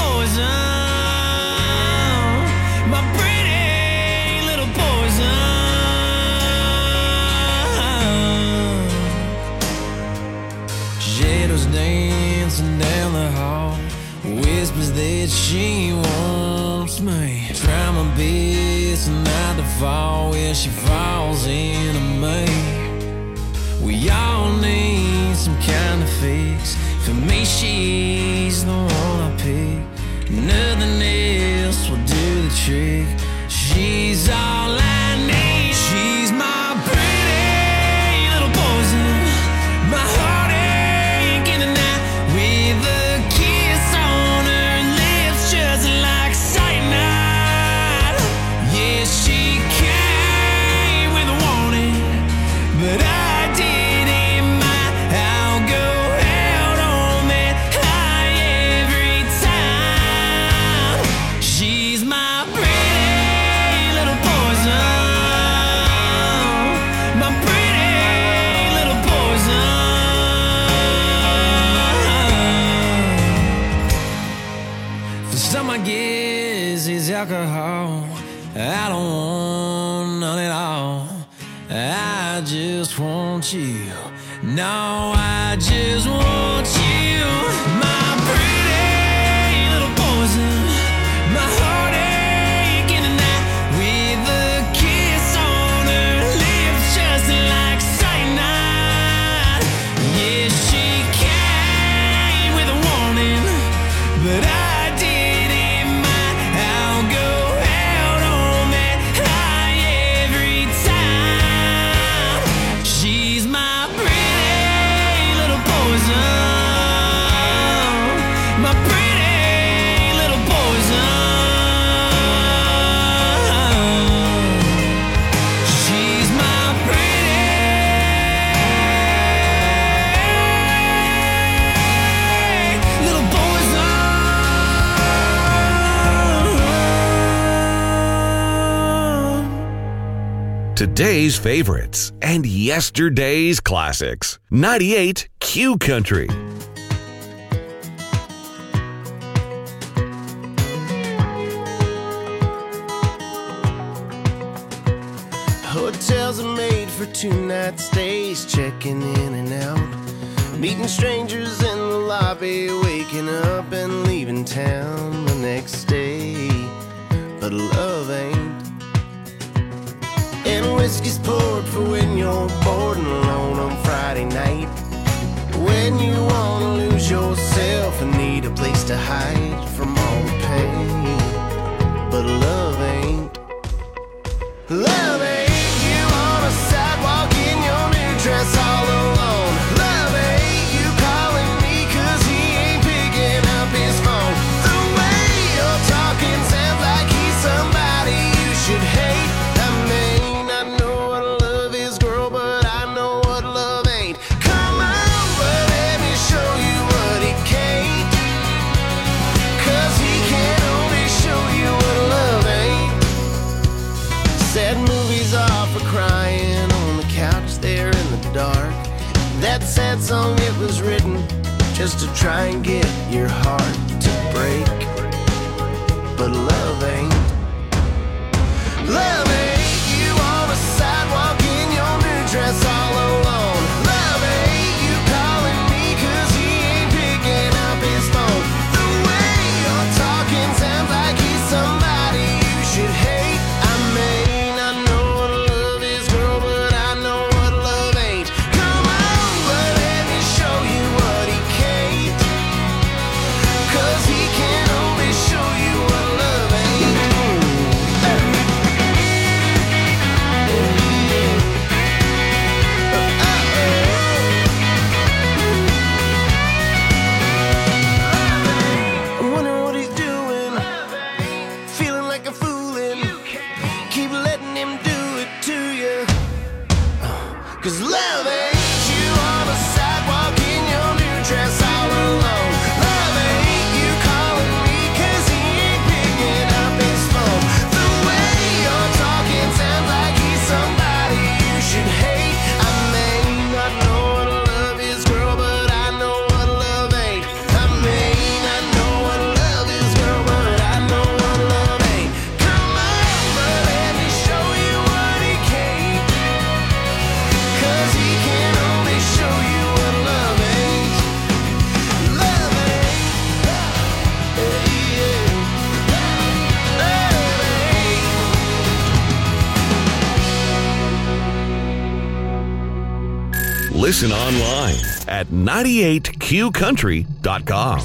poison, my pretty little poison. Shadows dancing down the hall, whispers that she wants me. Try my best not to fall where she falls into me. We all need some kind of fix. For me, she's the one I pick. Nothing else will do the trick. She's all I need. She's my pretty little poison, my heartache in the night with a kiss on her lips just like cyanide. Yeah, she came with a warning, but I didn't mind. I'll go out on that high every time. She's my pretty little poison, my pretty little poison. For some, I guess it's alcohol. I don't want none at all. I just want you. No, I just want you. My pretty little poison, my heartache in the night with a kiss on her lips just like cyanide. Yeah, she came with a warning, but I didn't mind. I'll go out on today's favorites, and yesterday's classics. 98 Q Country. Hotels are made for 2-night stays, checking in and out, meeting strangers in the lobby, waking up and leaving town the next day. But love ain't. And whiskey's poured for when you're bored and alone on Friday night, when you wanna lose yourself and need a place to hide from all the pain. But love ain't. Love ain't. You on a sidewalk in your new dress all alone. Love ain't. You calling me 'cause he ain't picking up his phone. The way you're talking sounds like he's somebody you should hate. I know what love is, girl, but I know what love ain't. Come on, but let me show you what he can't. 'Cause he can only show you what love ain't. Sad movies are for crying on the couch there in the dark. That sad song, it was written just to try and get your heart to break. But love ain't. Love ain't. You on a sidewalk in your new dress all alone. Love ain't. You calling me 'cause he ain't picking up his phone. The way you're talking sounds like he's somebody you should hate. I mean, I know what love is, girl, but I know what love ain't. Come on, but let me show you what he can't. 'Cause he can only show you what love ain't. I'm wondering what he's doing, feeling like a foolin'. Keep letting him do it to you. 'Cause love ain't. You on a sidewalk in your new dress all alone. Love ain't. You calling me 'cause he ain't picking up his phone. The way you're talking sounds like he's somebody you should hate. I mean, I know what love is, girl, but I know what love ain't. I mean, I know what love is, girl, but I know what love ain't. Come on, but let me show you what he can't. 'Cause he can only show you what love ain't. Love ain't. Listen online at 98qcountry.com.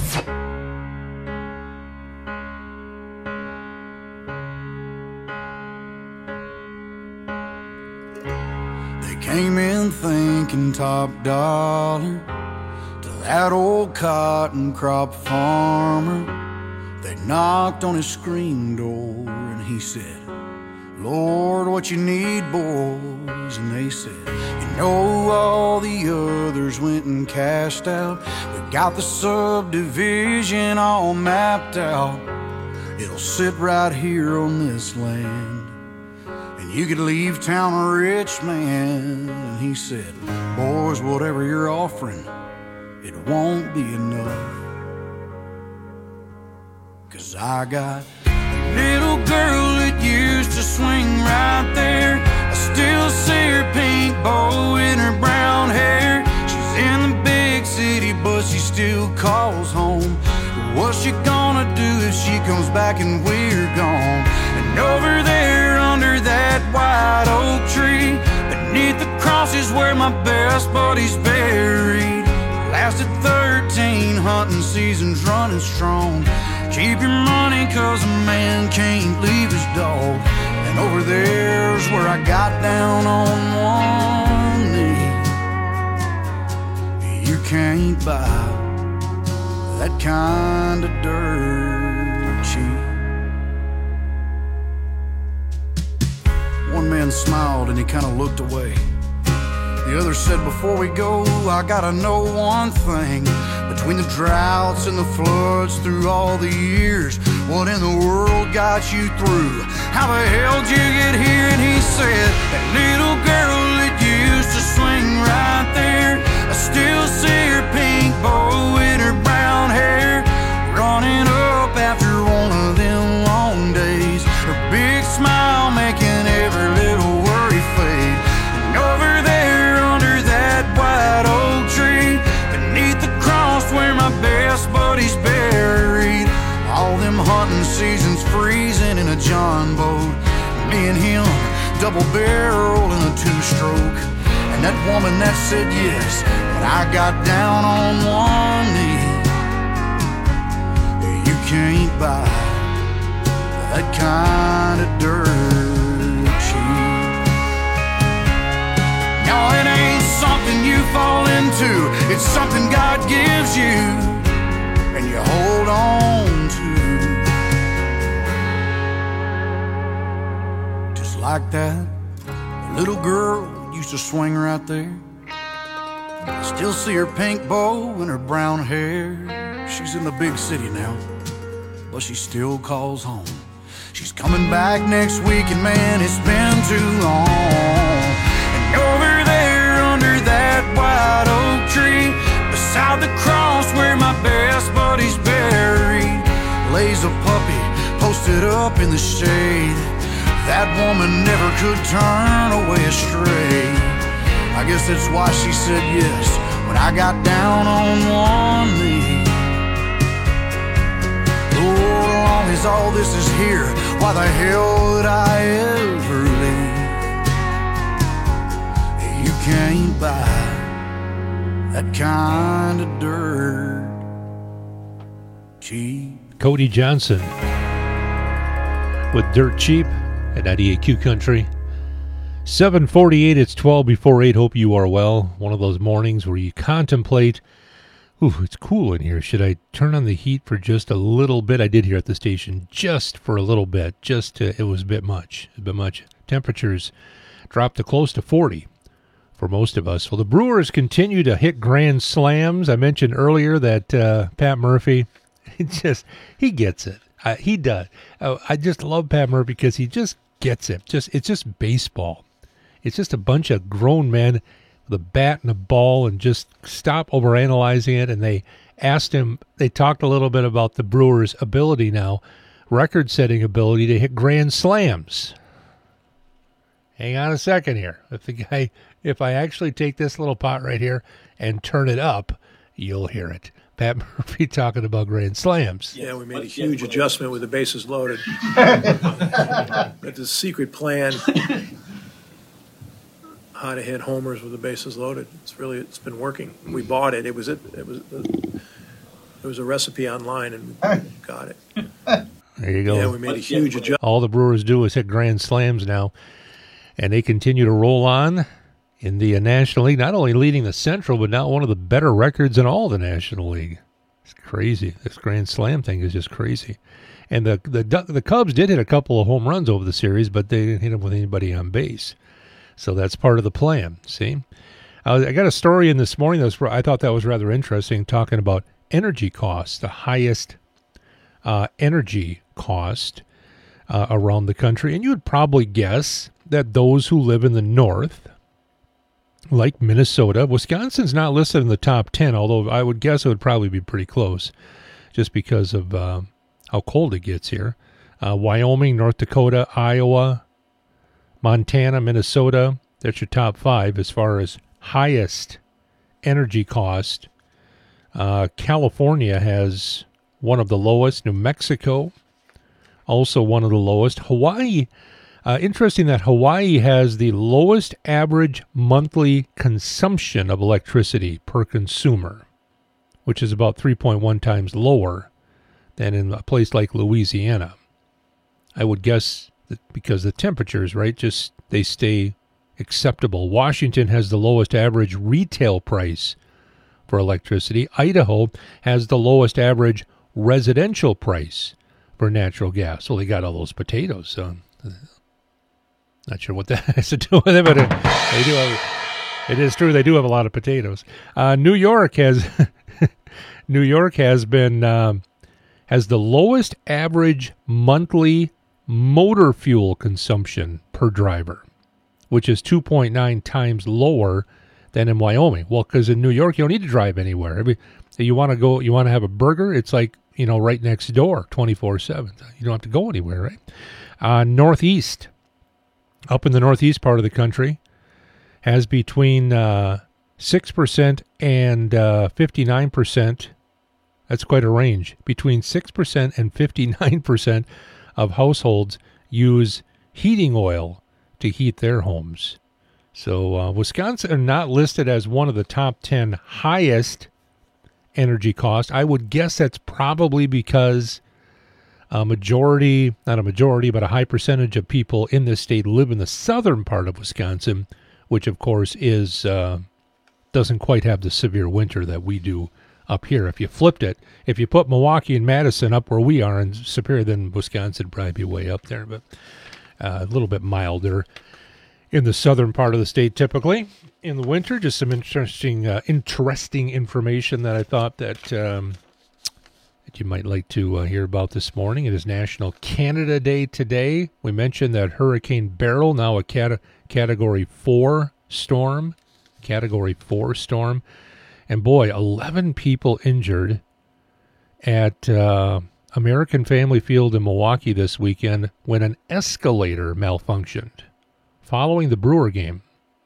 They came in thinking top dollar to that old cotton crop farmer. They knocked on his screen door and he said, Lord, what you need, boys? And they said, you know all the others went and cashed out. We got the subdivision all mapped out. It'll sit right here on this land, and you could leave town a rich man. And he said, boys, whatever you're offering, it won't be enough. 'Cause I got a little girl that used to swing right there. I still see her pink bow in her brown hair. She's in the big city, but she still calls home. What's she gonna do if she comes back and we're gone? And over there under that white oak tree, beneath the cross is where my best buddy's buried. Lasted 13 hunting seasons running strong. Keep your money 'cause a man can't leave his dog. And over there's where I got down on one knee. You can't buy that kind of dirt cheap. One man smiled and he kind of looked away. The other said, before we go, I gotta know one thing. Between the droughts and the floods through all the years, what in the world got you through? How the hell did you get here? And he said, that little girl that used to swing right there, I still see her pink bow in her brown hair, running up after one of them long days, her big smile making every little worry fade. And over there under that white oak tree, beneath the cross where my best buddy's buried, all them hunting seasons freezing in a John boat, me and him double barrel in a two-stroke. And that woman that said yes, but I got down on one knee. You can't buy that kind of dirt cheap. No, it ain't something you fall into, it's something God gives you and you hold on to. Just like that little girl used to swing right there, I still see her pink bow and her brown hair. She's in the big city now, but she still calls home. She's coming back next week, and man, it's been too long. And over there under that white oak tree, beside the cross where my best buddy's buried, lays a puppy posted up in the shade. That woman never could turn away astray. I guess that's why she said yes when I got down on one knee. Lord, as long as all this is here, why the hell would I ever leave? You can't buy that kind of dirt cheap. Cody Johnson with Dirt Cheap at 98Q Country. 7:48, it's 12 before 8. Hope you are well. One of those mornings where you contemplate, ooh, it's cool in here. Should I turn on the heat for just a little bit? I did here at the station, just for a little bit. It was a bit much. Temperatures dropped to close to 40 for most of us. Well, the Brewers continue to hit grand slams. I mentioned earlier that Pat Murphy, he gets it. He does. I just love Pat Murphy because he just gets it. It's just baseball. It's just a bunch of grown men with a bat and a ball, and just stop overanalyzing it. And they talked a little bit about the Brewers' ability now, record-setting ability to hit grand slams. Hang on a second here. If I actually take this little pot right here and turn it up, you'll hear it. Pat Murphy talking about grand slams. Yeah, we made a huge adjustment with the bases loaded. But the secret plan, how to hit homers with the bases loaded. It's been working. We bought it. It was a recipe online, and we got it. There you go. Yeah, we made a huge adjustment. All the Brewers do is hit grand slams now, and they continue to roll on in the National League, not only leading the Central, but now one of the better records in all the National League. It's crazy. This grand slam thing is just crazy. And the Cubs did hit a couple of home runs over the series, but they didn't hit them with anybody on base. So that's part of the plan, see? I got a story in this morning that I thought that was rather interesting, talking about energy costs, the highest energy cost around the country. And you would probably guess that those who live in the north, like Minnesota, Wisconsin's not listed in the top 10, although I would guess it would probably be pretty close just because of how cold it gets here. Wyoming, North Dakota, Iowa, Montana, Minnesota, that's your top 5 as far as highest energy cost. California has one of the lowest. New Mexico, also one of the lowest. Hawaii, interesting that Hawaii has the lowest average monthly consumption of electricity per consumer, which is about 3.1 times lower than in a place like Louisiana. I would guess that because the temperatures, right, just they stay acceptable. Washington has the lowest average retail price for electricity. Idaho has the lowest average residential price for natural gas. Well, they got all those potatoes. Not sure what that has to do with it, but they do have. It is true they do have a lot of potatoes. New York has been has the lowest average monthly motor fuel consumption per driver, which is 2.9 times lower than in Wyoming. Well, because in New York, you don't need to drive anywhere. You want to have a burger, it's like, right next door, 24/7. You don't have to go anywhere, right? Northeast, up in the northeast part of the country, has between 6% and 59%. That's quite a range. Between 6% and 59% of households use heating oil to heat their homes. So Wisconsin are not listed as one of the top 10 highest energy costs. I would guess that's probably because a high percentage of people in this state live in the southern part of Wisconsin, which of course is doesn't quite have the severe winter that we do up here. If you flipped it, if you put Milwaukee and Madison up where we are in Superior, then Wisconsin would probably be way up there, but a little bit milder in the southern part of the state typically in the winter. Just some interesting information that I thought that you might like to hear about this morning. It is National Canada Day today. We mentioned that Hurricane Beryl, now a Category 4 storm. And boy, 11 people injured at American Family Field in Milwaukee this weekend when an escalator malfunctioned following the Brewer game.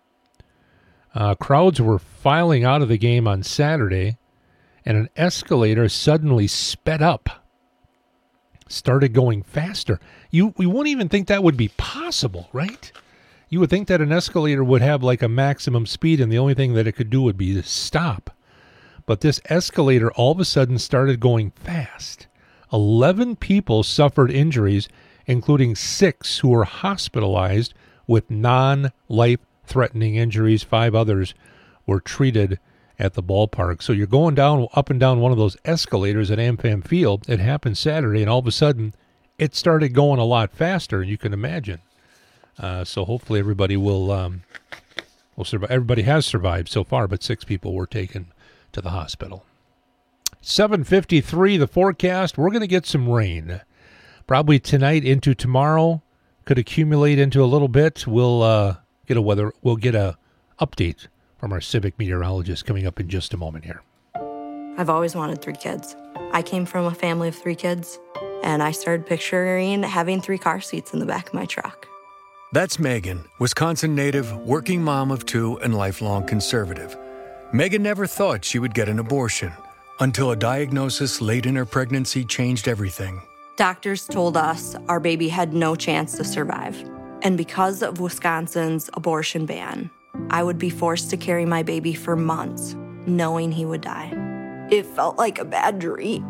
Crowds were filing out of the game on Saturday, and an escalator suddenly sped up, started going faster. We wouldn't even think that would be possible, right? You would think that an escalator would have like a maximum speed, and the only thing that it could do would be to stop. But this escalator all of a sudden started going fast. 11 people suffered injuries, including 6 who were hospitalized with non-life-threatening injuries. 5 others were treated at the ballpark. So you're going up and down one of those escalators at AmFam Field. It happened Saturday, and all of a sudden, it started going a lot faster, you can imagine. So hopefully everybody will survive. Everybody has survived so far, but 6 people were taken to the hospital. 7:53, the forecast. We're going to get some rain. Probably tonight into tomorrow. Could accumulate into a little bit. We'll get a update from our civic meteorologist coming up in just a moment here. I've always wanted 3 kids. I came from a family of 3 kids, and I started picturing having 3 car seats in the back of my truck. That's Megan, Wisconsin native, working mom of 2, and lifelong conservative. Megan never thought she would get an abortion until a diagnosis late in her pregnancy changed everything. Doctors told us our baby had no chance to survive. And because of Wisconsin's abortion ban, I would be forced to carry my baby for months, knowing he would die. It felt like a bad dream.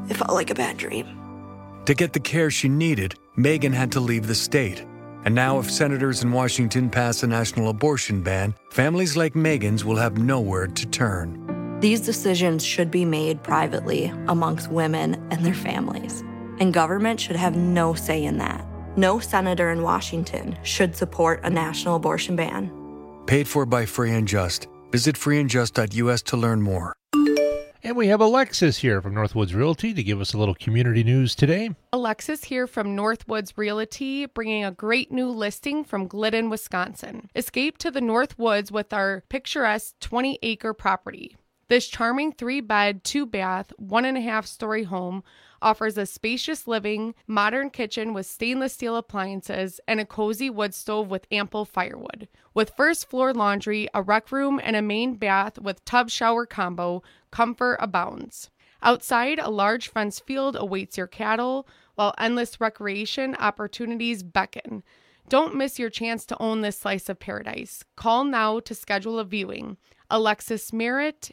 To get the care she needed, Megan had to leave the state. And now if senators in Washington pass a national abortion ban, families like Megan's will have nowhere to turn. These decisions should be made privately amongst women and their families. And government should have no say in that. No senator in Washington should support a national abortion ban. Paid for by Free and Just. Visit freeandjust.us to learn more. And we have Alexis here from Northwoods Realty to give us a little community news today. Alexis here from Northwoods Realty, bringing a great new listing from Glidden, Wisconsin. Escape to the Northwoods with our picturesque 20-acre property. This charming 3-bed, 2-bath, 1.5-story home offers a spacious living, modern kitchen with stainless steel appliances, and a cozy wood stove with ample firewood. With first-floor laundry, a rec room, and a main bath with tub-shower combo, comfort abounds. Outside, a large fenced field awaits your cattle, while endless recreation opportunities beckon. Don't miss your chance to own this slice of paradise. Call now to schedule a viewing. Alexis Merritt,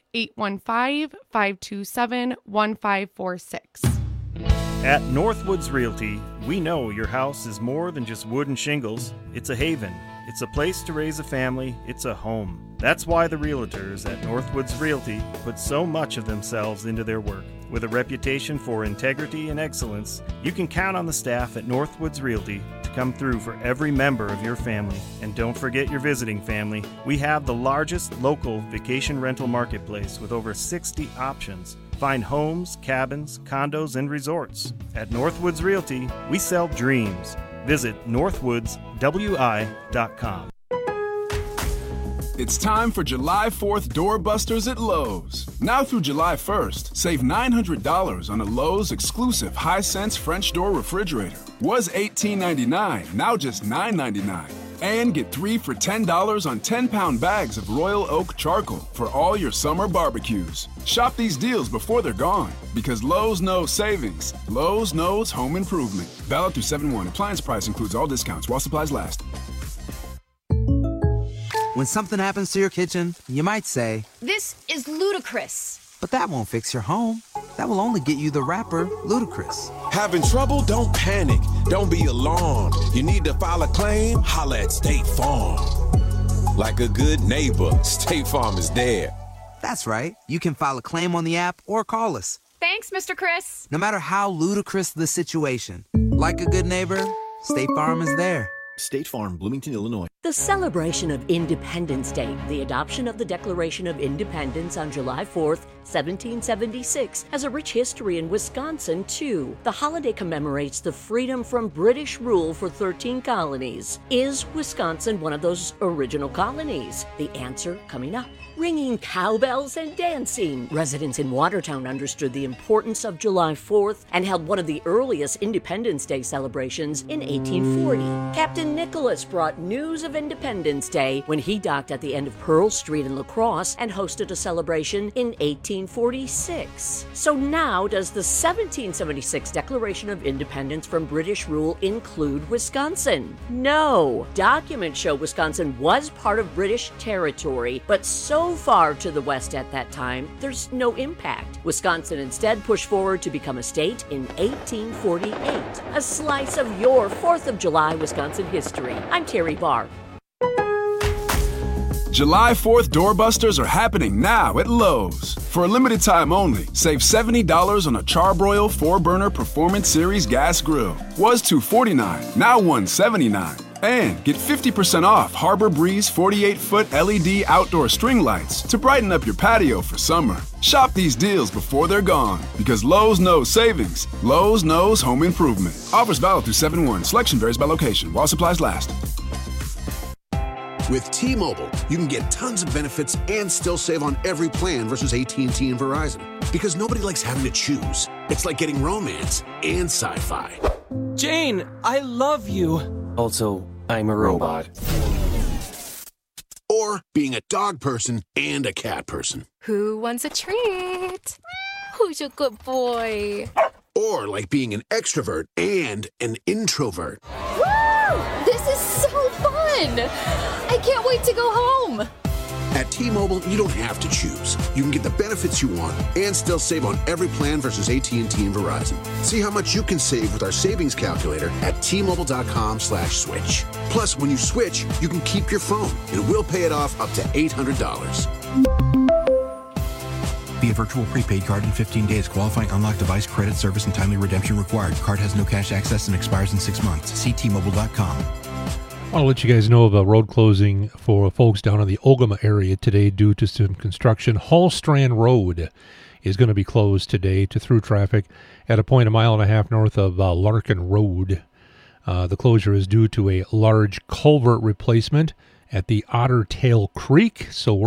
815-527-1546. At Northwoods Realty, we know your house is more than just wood and shingles. It's a haven. It's a place to raise a family. It's a home. That's why the realtors at Northwoods Realty put so much of themselves into their work. With a reputation for integrity and excellence, you can count on the staff at Northwoods Realty to come through for every member of your family. And don't forget your visiting family. We have the largest local vacation rental marketplace with over 60 options Find homes, cabins, condos, and resorts. At Northwoods Realty, we sell dreams. Visit northwoodswi.com. It's time for July 4th doorbusters at Lowe's. Now through July 1st, save $900 on a Lowe's exclusive Hisense French door refrigerator. Was $18.99, now just $9.99. And get 3 for $10 on 10-pound bags of Royal Oak charcoal for all your summer barbecues. Shop these deals before they're gone, because Lowe's knows savings. Lowe's knows home improvement. Valid through 7/1. Appliance price includes all discounts while supplies last. When something happens to your kitchen, you might say, "This is ludicrous." But that won't fix your home. That will only get you the rapper, Ludacris. Having trouble? Don't panic. Don't be alarmed. You need to file a claim? Holla at State Farm. Like a good neighbor, State Farm is there. That's right. You can file a claim on the app or call us. Thanks, Mr. Chris. No matter how ludicrous the situation, like a good neighbor, State Farm is there. State Farm, Bloomington, Illinois. The celebration of Independence Day, the adoption of the Declaration of Independence on July 4th, 1776, has a rich history in Wisconsin, too. The holiday commemorates the freedom from British rule for 13 colonies. Is Wisconsin one of those original colonies? The answer coming up. Ringing cowbells and dancing. Residents in Watertown understood the importance of July 4th and held one of the earliest Independence Day celebrations in 1840. Captain Nicholas brought news of Independence Day when he docked at the end of Pearl Street in La Crosse and hosted a celebration in 1846. So now, does the 1776 Declaration of Independence from British rule include Wisconsin? No. Documents show Wisconsin was part of British territory, but so far to the west at that time, there's no impact. Wisconsin instead pushed forward to become a state in 1848. A slice of your 4th of July Wisconsin history. I'm Terry Barr. July 4th doorbusters are happening now at Lowe's. For a limited time only, save $70 on a Charbroil 4-burner Performance Series gas grill. Was $249, now $179. And get 50% off Harbor Breeze 48-foot LED outdoor string lights to brighten up your patio for summer. Shop these deals before they're gone, because Lowe's knows savings. Lowe's knows home improvement. Offers valid through 7/1. Selection varies by location while supplies last. With T-Mobile, you can get tons of benefits and still save on every plan versus AT&T and Verizon. Because nobody likes having to choose. It's like getting romance and sci-fi. Jane, I love you. Also, I'm a robot. Or being a dog person and a cat person. Who wants a treat? Who's a good boy? Or like being an extrovert and an introvert. Woo! This is so fun! I can't wait to go home. At T-Mobile, you don't have to choose. You can get the benefits you want and still save on every plan versus AT&T and Verizon. See how much you can save with our savings calculator at T-Mobile.com/switch. Plus, when you switch, you can keep your phone, and we'll pay it off up to $800. Via virtual prepaid card in 15 days. Qualifying unlocked device, credit, service, and timely redemption required. Card has no cash access and expires in 6 months. See T-Mobile.com. I want to let you guys know of a road closing for folks down in the Ogama area today due to some construction. Hallstrand Road is going to be closed today to through traffic at a point 1.5 miles north of Larkin Road. The closure is due to a large culvert replacement at the Otter Tail Creek, so